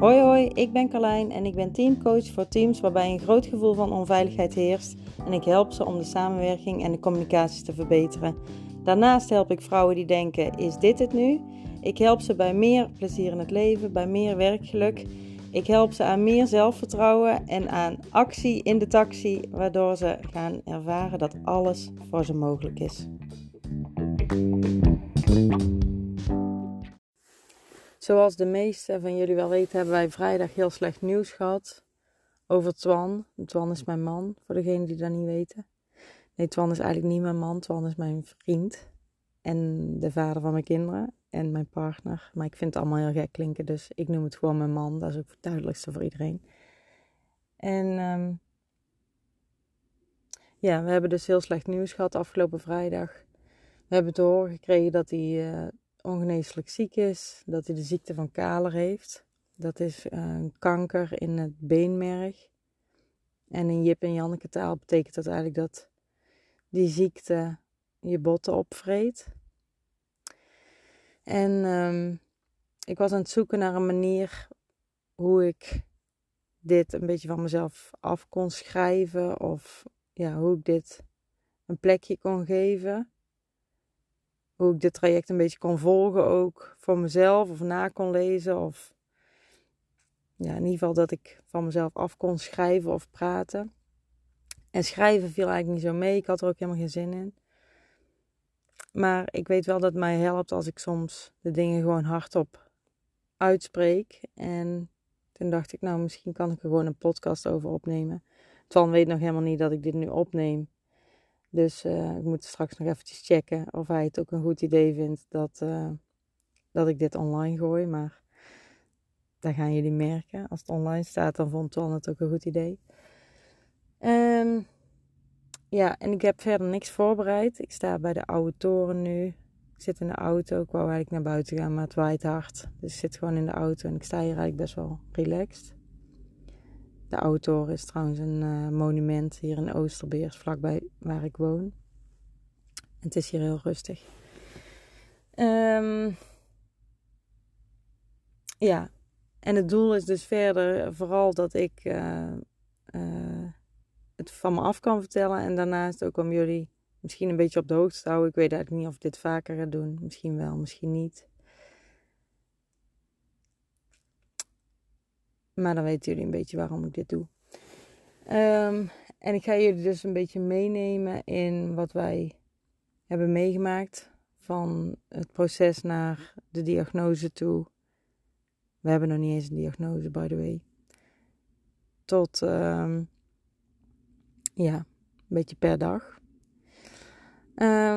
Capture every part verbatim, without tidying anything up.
Hoi hoi, ik ben Carlijn en ik ben teamcoach voor teams waarbij een groot gevoel van onveiligheid heerst en ik help ze om de samenwerking en de communicaties te verbeteren. Daarnaast help ik vrouwen die denken, is dit het nu? Ik help ze bij meer plezier in het leven, bij meer werkgeluk. Ik help ze aan meer zelfvertrouwen en aan actie in de taxi, waardoor ze gaan ervaren dat alles voor ze mogelijk is. Zoals de meesten van jullie wel weten, hebben wij vrijdag heel slecht nieuws gehad over Twan. Twan is mijn man, voor degenen die dat niet weten. Nee, Twan is eigenlijk niet mijn man, Twan is mijn vriend. En de vader van mijn kinderen en mijn partner. Maar ik vind het allemaal heel gek klinken, dus ik noem het gewoon mijn man. Dat is ook het duidelijkste voor iedereen. En um, ja, we hebben dus heel slecht nieuws gehad afgelopen vrijdag. We hebben te horen gekregen dat hij uh, ongeneeslijk ziek is. Dat hij de ziekte van Kaler heeft. Dat is uh, een kanker in het beenmerg. En in Jip en Janneke taal betekent dat eigenlijk dat die ziekte je botten opvreet. En um, ik was aan het zoeken naar een manier hoe ik dit een beetje van mezelf af kon schrijven. Of ja, hoe ik dit een plekje kon geven. Hoe ik dit traject een beetje kon volgen ook voor mezelf. Of na kon lezen. Of ja, in ieder geval dat ik van mezelf af kon schrijven of praten. En schrijven viel eigenlijk niet zo mee. Ik had er ook helemaal geen zin in. Maar ik weet wel dat het mij helpt als ik soms de dingen gewoon hardop uitspreek. En toen dacht ik, nou misschien kan ik er gewoon een podcast over opnemen. Twan weet nog helemaal niet dat ik dit nu opneem. Dus uh, ik moet straks nog eventjes checken of hij het ook een goed idee vindt dat, uh, dat ik dit online gooi. Maar dat gaan jullie merken. Als het online staat, dan vond Twan het ook een goed idee. Um, ja, en ik heb verder niks voorbereid. Ik sta bij de oude toren nu. Ik zit in de auto. Ik wou eigenlijk naar buiten gaan, maar het waait hard. Dus ik zit gewoon in de auto en ik sta hier eigenlijk best wel relaxed. De oude toren is trouwens een uh, monument hier in Oosterbeers, vlakbij waar ik woon. En het is hier heel rustig. Um, ja, en het doel is dus verder vooral dat ik uh, uh, het van me af kan vertellen. En daarnaast ook om jullie misschien een beetje op de hoogte te houden. Ik weet eigenlijk niet of ik dit vaker ga doen. Misschien wel, misschien niet. Maar dan weten jullie een beetje waarom ik dit doe. Um, en ik ga jullie dus een beetje meenemen in wat wij hebben meegemaakt. Van het proces naar de diagnose toe. We hebben nog niet eens een diagnose, by the way. Tot, um, ja, een beetje per dag. Uh,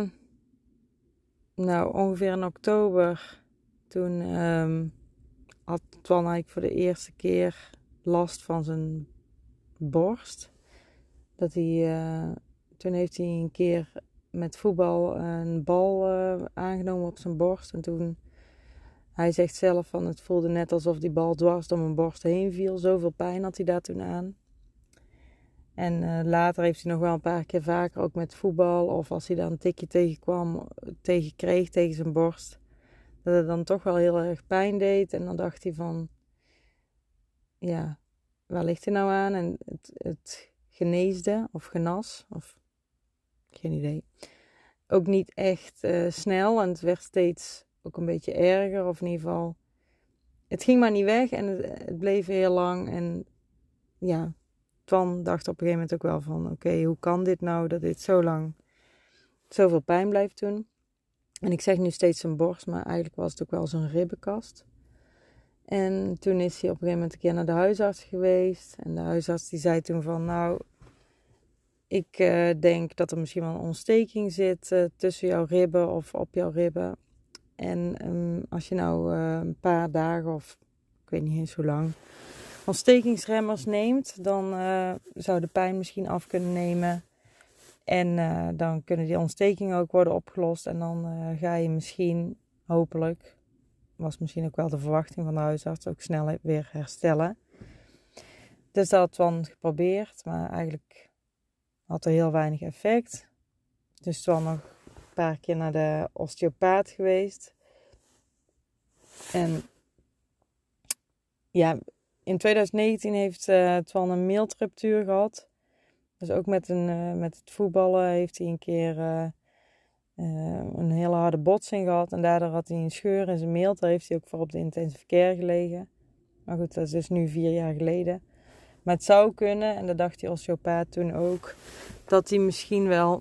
nou, ongeveer in oktober, toen um, had Twan eigenlijk voor de eerste keer last van zijn borst. Dat hij, uh, toen heeft hij een keer met voetbal een bal uh, aangenomen op zijn borst. En toen, hij zegt zelf van het voelde net alsof die bal dwars door mijn borst heen viel. Zoveel pijn had hij daar toen aan. En uh, later heeft hij nog wel een paar keer vaker, ook met voetbal, of als hij daar een tikje tegenkwam, tegen kreeg tegen zijn borst, dat het dan toch wel heel erg pijn deed. En dan dacht hij van, ja, waar ligt hij nou aan? En het, het geneesde, of genas, of geen idee. Ook niet echt uh, snel en het werd steeds ook een beetje erger, of in ieder geval, het ging maar niet weg en het, het bleef heel lang. En ja, Twan dacht op een gegeven moment ook wel van, oké, okay, hoe kan dit nou dat dit zo lang zoveel pijn blijft doen? En ik zeg nu steeds zijn borst, maar eigenlijk was het ook wel zijn ribbenkast. En toen is hij op een gegeven moment een keer naar de huisarts geweest. En de huisarts die zei toen van, nou, ik uh, denk dat er misschien wel een ontsteking zit uh, tussen jouw ribben of op jouw ribben. En um, als je nou uh, een paar dagen of ik weet niet eens hoe lang ontstekingsremmers neemt, dan uh, zou de pijn misschien af kunnen nemen. En uh, dan kunnen die ontstekingen ook worden opgelost. En dan uh, ga je misschien, hopelijk, was misschien ook wel de verwachting van de huisarts, ook snel weer herstellen. Dus dat had Twan geprobeerd, maar eigenlijk had er heel weinig effect. Dus Twan nog een paar keer naar de osteopaat geweest. En ja, in twintig negentien heeft uh, Twan een meeltruptuur gehad. Dus ook met, een, uh, met het voetballen heeft hij een keer uh, uh, een hele harde botsing gehad. En daardoor had hij een scheur in zijn milt. Daar heeft hij ook voor op de intensive care gelegen. Maar goed, dat is dus nu vier jaar geleden. Maar het zou kunnen, en dat dacht die osteopaat toen ook, dat hij misschien wel,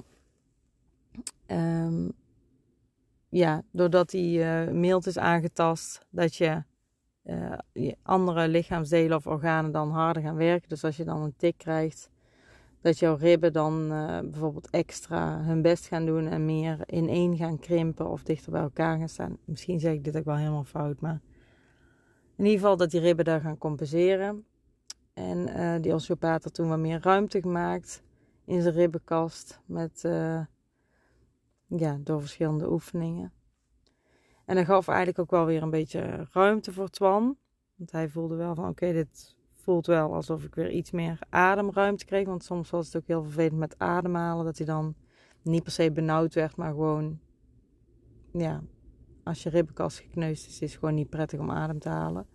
um, ja, doordat die uh, milt is aangetast, dat je, uh, je andere lichaamsdelen of organen dan harder gaan werken. Dus als je dan een tik krijgt, dat jouw ribben dan uh, bijvoorbeeld extra hun best gaan doen en meer ineen gaan krimpen of dichter bij elkaar gaan staan. Misschien zeg ik dit ook wel helemaal fout, maar in ieder geval dat die ribben daar gaan compenseren. En uh, die osteopaat had toen wat meer ruimte gemaakt in zijn ribbenkast met, uh, ja, door verschillende oefeningen. En dat gaf eigenlijk ook wel weer een beetje ruimte voor Twan. Want hij voelde wel van oké, okay, dit voelt wel alsof ik weer iets meer ademruimte kreeg. Want soms was het ook heel vervelend met ademhalen. Dat hij dan niet per se benauwd werd, maar gewoon, ja, als je ribbenkast gekneusd is, is het gewoon niet prettig om adem te halen.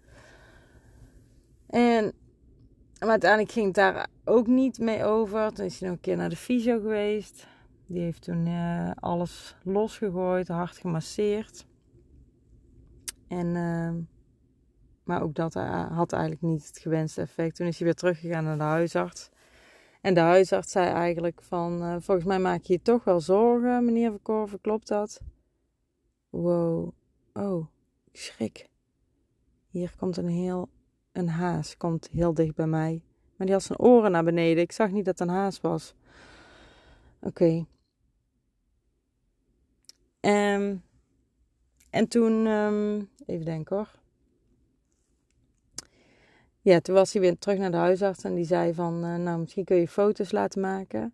En, maar uiteindelijk ging het daar ook niet mee over. Toen is hij nog een keer naar de fysio geweest. Die heeft toen uh, alles losgegooid, hard gemasseerd. En, uh, maar ook dat uh, had eigenlijk niet het gewenste effect. Toen is hij weer teruggegaan naar de huisarts. En de huisarts zei eigenlijk van, uh, volgens mij maak je je toch wel zorgen, meneer Verkorven, klopt dat? Wow, oh, ik schrik. Hier komt een heel, een haas, komt heel dicht bij mij. Maar die had zijn oren naar beneden. Ik zag niet dat het een haas was. Oké. Okay. Um, en toen, um, even denken hoor. Ja, toen was hij weer terug naar de huisarts en die zei van, uh, nou misschien kun je foto's laten maken.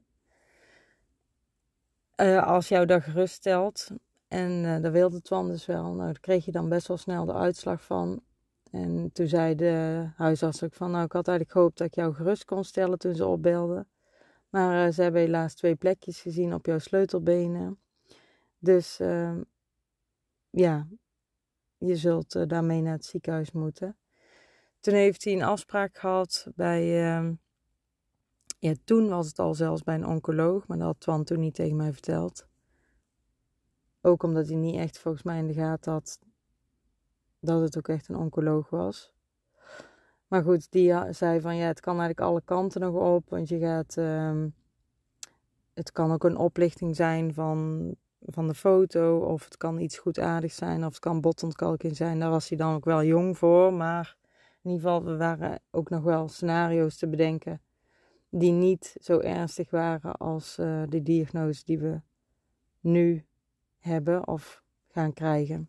Uh, als jou dat geruststelt. En uh, dat wilde Twan dus wel. Nou, daar kreeg je dan best wel snel de uitslag van. En toen zei de huisarts ook van, nou ik had eigenlijk gehoopt dat ik jou gerust kon stellen toen ze opbelden. Maar uh, ze hebben helaas twee plekjes gezien op jouw sleutelbenen. Dus uh, ja, je zult uh, daarmee naar het ziekenhuis moeten. Toen heeft hij een afspraak gehad bij, uh, ja toen was het al zelfs bij een oncoloog. Maar dat had Twan toen niet tegen mij verteld. Ook omdat hij niet echt volgens mij in de gaten had dat het ook echt een oncoloog was. Maar goed, die zei van ja, het kan eigenlijk alle kanten nog op. Want je gaat, um, het kan ook een oplichting zijn van, van de foto. Of het kan iets goedaardigs zijn. Of het kan botontkalking zijn. Daar was hij dan ook wel jong voor. Maar in ieder geval, we waren ook nog wel scenario's te bedenken. Die niet zo ernstig waren als uh, de diagnose die we nu hebben of gaan krijgen.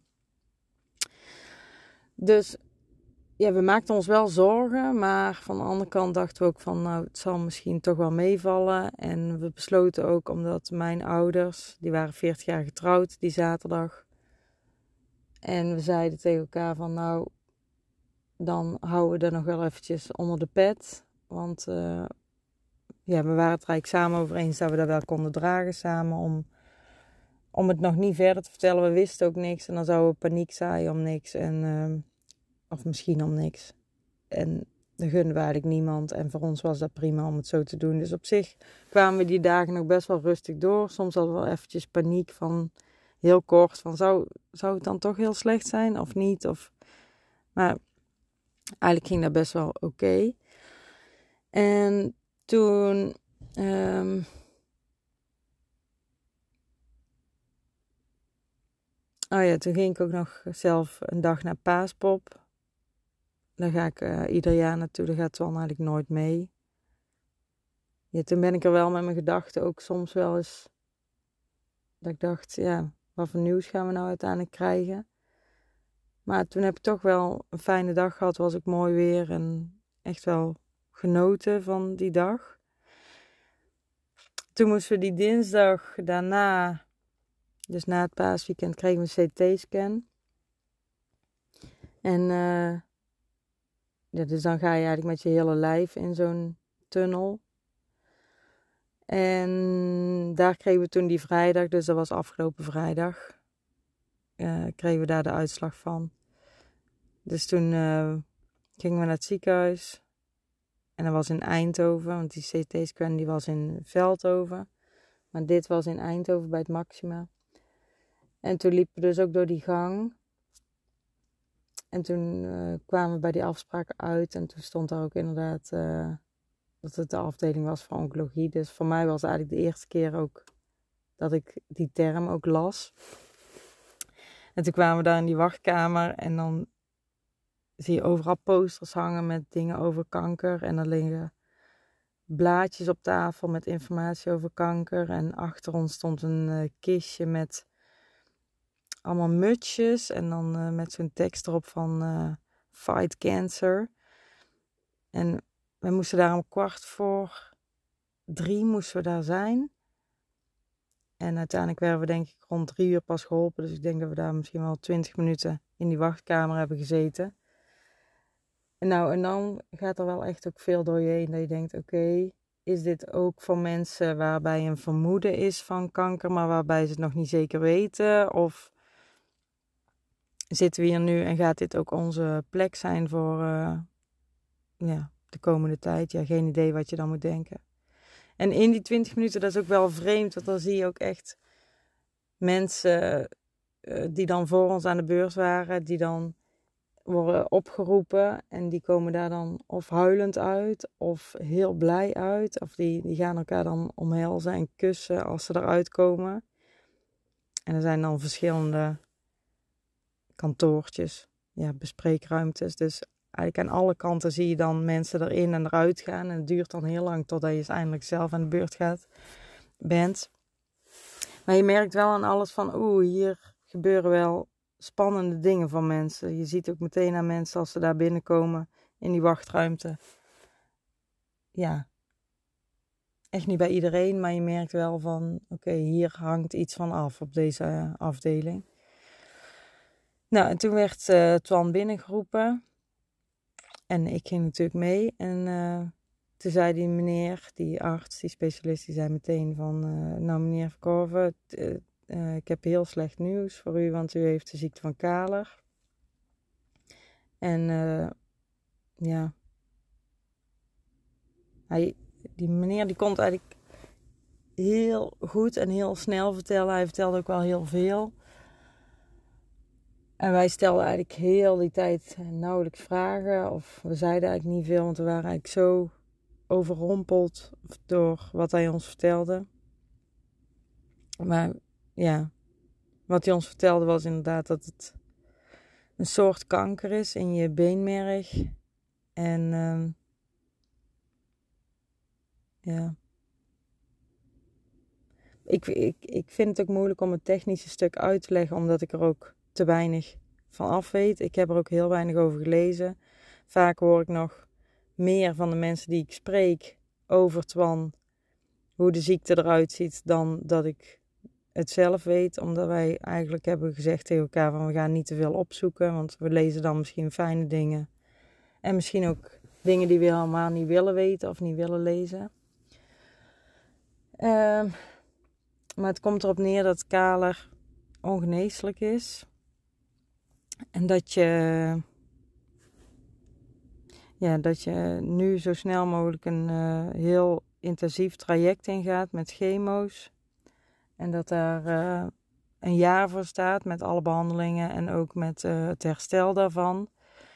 Dus ja, we maakten ons wel zorgen, maar van de andere kant dachten we ook van, nou, het zal misschien toch wel meevallen. En we besloten ook, omdat mijn ouders, die waren veertig jaar getrouwd die zaterdag. En we zeiden tegen elkaar van, nou, dan houden we er nog wel eventjes onder de pet. Want uh, ja, we waren het er eigenlijk samen over eens dat we dat wel konden dragen samen om... Om het nog niet verder te vertellen, we wisten ook niks. En dan zouden we paniek zaaien om niks. En, uh, of misschien om niks. En dat gunden we eigenlijk niemand. En voor ons was dat prima om het zo te doen. Dus op zich kwamen we die dagen nog best wel rustig door. Soms hadden we wel eventjes paniek van heel kort. Van zou, zou het dan toch heel slecht zijn of niet? Of, maar eigenlijk ging dat best wel oké. Okay. En toen... Um, Oh ja, toen ging ik ook nog zelf een dag naar Paaspop. Daar ga ik uh, ieder jaar naartoe. Daar gaat Twan eigenlijk nooit mee. Ja, toen ben ik er wel met mijn gedachten ook soms wel eens... Dat ik dacht, ja, wat voor nieuws gaan we nou uiteindelijk krijgen? Maar toen heb ik toch wel een fijne dag gehad. Was ik mooi weer en echt wel genoten van die dag. Toen moesten we die dinsdag daarna... Dus na het paasweekend kregen we een C T-scan. En uh, ja, dus dan ga je eigenlijk met je hele lijf in zo'n tunnel. En daar kregen we toen die vrijdag, dus dat was afgelopen vrijdag, uh, kregen we daar de uitslag van. Dus toen uh, gingen we naar het ziekenhuis. En dat was in Eindhoven, want die C T-scan die was in Veldhoven. Maar dit was in Eindhoven bij het Maxima. En toen liepen we dus ook door die gang. En toen uh, kwamen we bij die afspraken uit. En toen stond daar ook inderdaad uh, dat het de afdeling was van oncologie. Dus voor mij was het eigenlijk de eerste keer ook dat ik die term ook las. En toen kwamen we daar in die wachtkamer. En dan zie je overal posters hangen met dingen over kanker. En er liggen blaadjes op tafel met informatie over kanker. En achter ons stond een uh, kistje met allemaal mutsjes. En dan uh, met zo'n tekst erop van uh, Fight Cancer. En we moesten daar om kwart voor drie moesten we daar zijn. En uiteindelijk werden we denk ik rond drie uur pas geholpen. Dus ik denk dat we daar misschien wel twintig minuten in die wachtkamer hebben gezeten. En nou, en dan gaat er wel echt ook veel door je heen. Dat je denkt, oké, okay, is dit ook voor mensen waarbij een vermoeden is van kanker, maar waarbij ze het nog niet zeker weten? Of zitten we hier nu en gaat dit ook onze plek zijn voor uh, ja, de komende tijd? Ja, geen idee wat je dan moet denken. En in die twintig minuten, dat is ook wel vreemd, want dan zie je ook echt mensen uh, die dan voor ons aan de beurs waren, die dan worden opgeroepen en die komen daar dan of huilend uit of heel blij uit. Of die, die gaan elkaar dan omhelzen en kussen als ze eruit komen. En er zijn dan verschillende kantoortjes, ja, bespreekruimtes. Dus eigenlijk aan alle kanten zie je dan mensen erin en eruit gaan. En het duurt dan heel lang totdat je eindelijk zelf aan de beurt gaat, bent. Maar je merkt wel aan alles van, oeh, hier gebeuren wel spannende dingen van mensen. Je ziet ook meteen aan mensen als ze daar binnenkomen in die wachtruimte. Ja, echt niet bij iedereen, maar je merkt wel van, oké, okay, hier hangt iets van af op deze uh, afdeling. Nou, en toen werd uh, Twan binnengeroepen. En ik ging natuurlijk mee. En uh, toen zei die meneer, die arts, die specialist, die zei meteen van, uh, nou meneer Verkorven, t, uh, Uh, ik heb heel slecht nieuws voor u, want u heeft de ziekte van Kaler. En uh, ja, hij, die meneer die kon het eigenlijk heel goed en heel snel vertellen. Hij vertelde ook wel heel veel. En wij stelden eigenlijk heel die tijd nauwelijks vragen. Of we zeiden eigenlijk niet veel, want we waren eigenlijk zo overrompeld door wat hij ons vertelde. Maar ja, wat hij ons vertelde was inderdaad dat het een soort kanker is in je beenmerg. En uh, ja, ik, ik, ik vind het ook moeilijk om het technische stuk uit te leggen, omdat ik er ook te weinig van af weet. Ik heb er ook heel weinig over gelezen. Vaak hoor ik nog meer van de mensen die ik spreek over Twan, hoe de ziekte eruit ziet, dan dat ik het zelf weet, omdat wij eigenlijk hebben gezegd tegen elkaar van we gaan niet te veel opzoeken, want we lezen dan misschien fijne dingen en misschien ook dingen die we helemaal niet willen weten of niet willen lezen. Uh, maar het komt erop neer dat Kaler ongeneeslijk is en dat je ja, dat je nu zo snel mogelijk een uh, heel intensief traject ingaat met chemo's. En dat daar uh, een jaar voor staat met alle behandelingen en ook met uh, het herstel daarvan.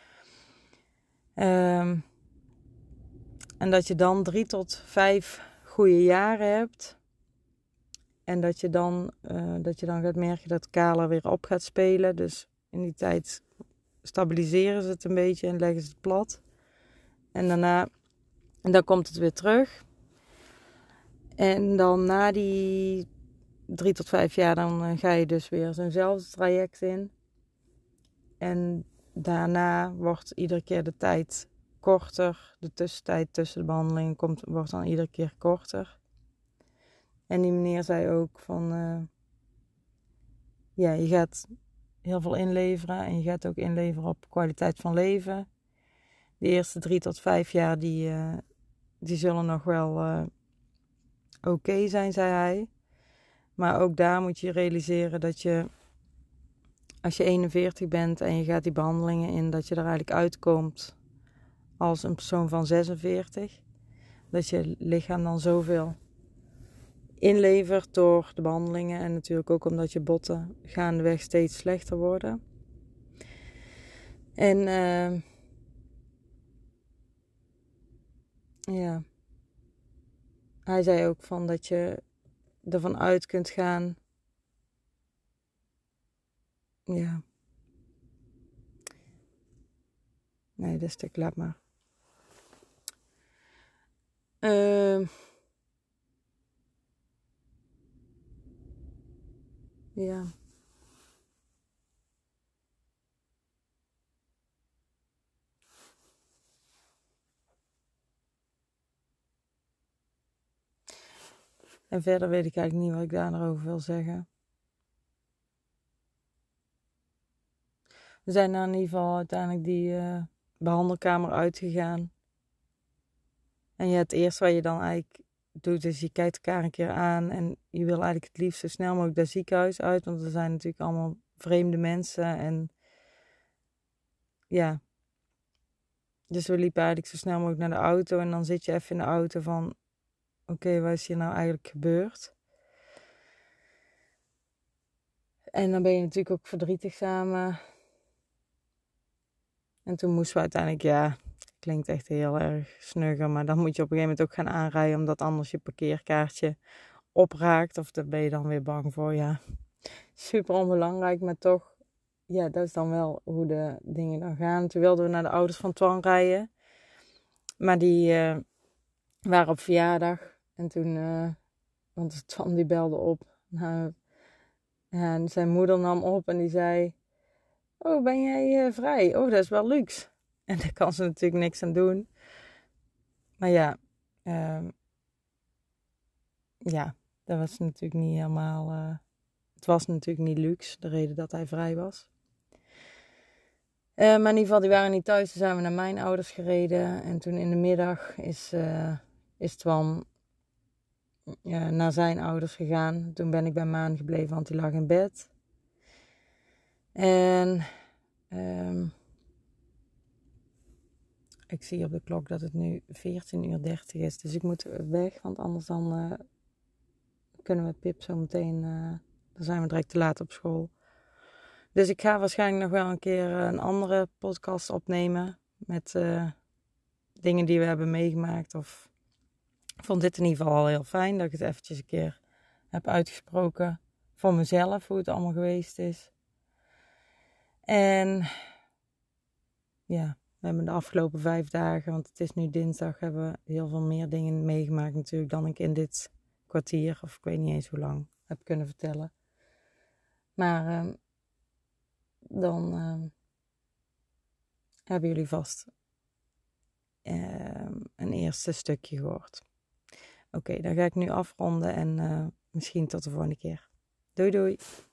Um, en dat je dan drie tot vijf goede jaren hebt. En dat je dan, uh, dat je dan gaat merken dat Kaler weer op gaat spelen. Dus in die tijd stabiliseren ze het een beetje en leggen ze het plat. En daarna, en dan komt het weer terug. En dan na die drie tot vijf jaar, dan uh, ga je dus weer zo'nzelfde traject in. En daarna wordt iedere keer de tijd korter. De tussentijd tussen de behandelingen komt, wordt dan iedere keer korter. En die meneer zei ook van, uh, ja, je gaat heel veel inleveren en je gaat ook inleveren op kwaliteit van leven. De eerste drie tot vijf jaar, die, uh, die zullen nog wel uh, oké okay zijn, zei hij. Maar ook daar moet je realiseren dat je, als je eenenveertig bent en je gaat die behandelingen in, dat je er eigenlijk uitkomt als een persoon van zesenveertig. Dat je lichaam dan zoveel inlevert door de behandelingen. En natuurlijk ook omdat je botten gaandeweg steeds slechter worden. En uh, ja, hij zei ook van dat je ervan uit kunt gaan. Ja. Nee, dat stuk laat maar. Uh, ja. En verder weet ik eigenlijk niet wat ik daarover wil zeggen. We zijn dan in ieder geval uiteindelijk die uh, behandelkamer uitgegaan. En ja, het eerste wat je dan eigenlijk doet is je kijkt elkaar een keer aan. En je wil eigenlijk het liefst zo snel mogelijk dat ziekenhuis uit. Want er zijn natuurlijk allemaal vreemde mensen. En ja. Dus we liepen eigenlijk zo snel mogelijk naar de auto. En dan zit je even in de auto van... Oké, okay, wat is hier nou eigenlijk gebeurd? En dan ben je natuurlijk ook verdrietig samen. En toen moesten we uiteindelijk, ja, klinkt echt heel erg snugger. Maar dan moet je op een gegeven moment ook gaan aanrijden. Omdat anders je parkeerkaartje opraakt. Of daar ben je dan weer bang voor, ja. Super onbelangrijk, maar toch. Ja, dat is dan wel hoe de dingen dan gaan. Toen wilden we naar de ouders van Twan rijden. Maar die uh, waren op verjaardag. En toen, uh, want Twan die belde op. Nou, ja, en zijn moeder nam op en die zei... Oh, ben jij uh, vrij? Oh, dat is wel luxe. En daar kan ze natuurlijk niks aan doen. Maar ja, uh, ja, dat was natuurlijk niet helemaal... Uh, het was natuurlijk niet luxe, de reden dat hij vrij was. Uh, maar in ieder geval, die waren niet thuis. Toen zijn we naar mijn ouders gereden. En toen in de middag is, uh, is Twan uh, naar zijn ouders gegaan. Toen ben ik bij Maan gebleven, want die lag in bed. En... Um, ik zie op de klok dat het nu veertien uur dertig is. Dus ik moet weg, want anders dan uh, kunnen we Pip zo meteen... Uh, dan zijn we direct te laat op school. Dus ik ga waarschijnlijk nog wel een keer een andere podcast opnemen. Met uh, dingen die we hebben meegemaakt. Of ik vond dit in ieder geval al heel fijn. Dat ik het eventjes een keer heb uitgesproken. Voor mezelf, hoe het allemaal geweest is. En ja... We hebben de afgelopen vijf dagen, want het is nu dinsdag, hebben we heel veel meer dingen meegemaakt natuurlijk dan ik in dit kwartier, of ik weet niet eens hoe lang, heb kunnen vertellen. Maar uh, dan uh, hebben jullie vast uh, een eerste stukje gehoord. Oké, okay, dan ga ik nu afronden en uh, misschien tot de volgende keer. Doei doei!